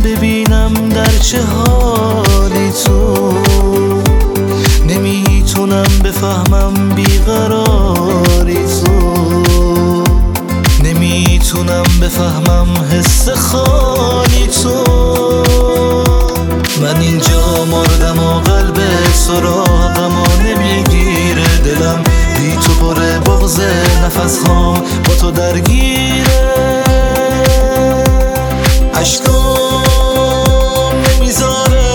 ببینم در چه حالی تو. نمیتونم بفهمم بیقراری تو. نمیتونم بفهمم حس خالی تو. من اینجا مردم و قلب سراغم و نمیگیره دلم. بی تو پر بغض نفس هام با تو درگیره. عشقام نمیذاره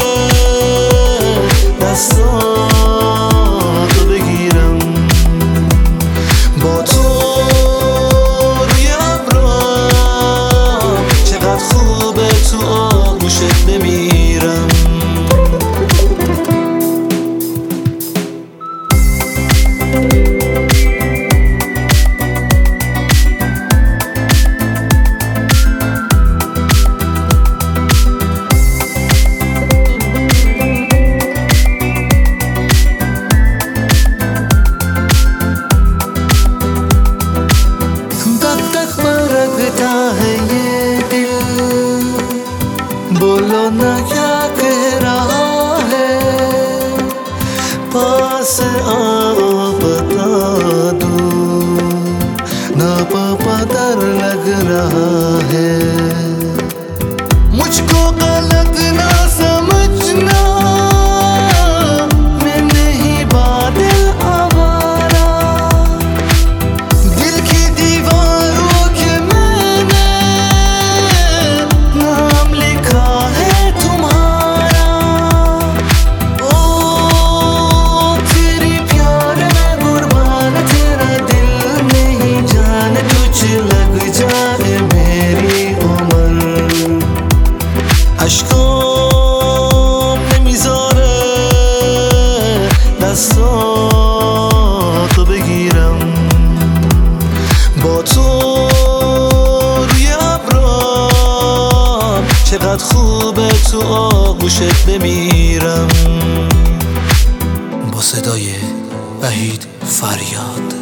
دستاتو بگیرم. با تو روی ابرام چقدر خوبه تو آغوشت بمیرم. बोलो ना क्या कह रहा है, पास आओ बता दूं ना पता लग रहा है। मुझको गलत ना समझना, मैं नहीं बादल आवारा। दिल की दीवारों के मैंने नाम लिखा है तुम्हारा। ओ तेरी प्यार में कुर्बान, तेरा दिल नहीं जान कुछ लग जाए मेरी उम्र। عشقام نمیذاره دستاتو بگیرم. با تو روی ابرام چقدر خوبه تو آغوشت بمیرم. با صدای وحید فریاد.